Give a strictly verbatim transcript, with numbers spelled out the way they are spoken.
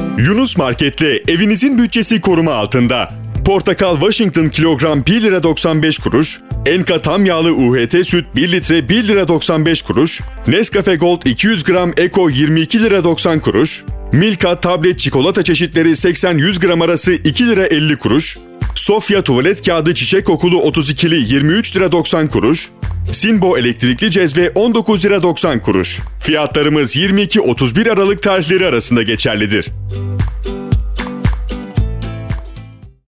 Yunus Market'te evinizin bütçesi koruma altında. Portakal Washington kilogram bir lira doksan beş kuruş, Enka tam yağlı U H T süt bir litre bir lira doksan beş kuruş, Nescafe Gold iki yüz gram Eko yirmi iki lira doksan kuruş, Milka tablet çikolata çeşitleri seksen yüz gram arası iki lira elli kuruş, Sofya tuvalet kağıdı çiçek kokulu otuz ikili yirmi üç lira doksan kuruş, Sinbo elektrikli cezve on dokuz lira doksan kuruş. Fiyatlarımız yirmi iki otuz bir Aralık tarihleri arasında geçerlidir.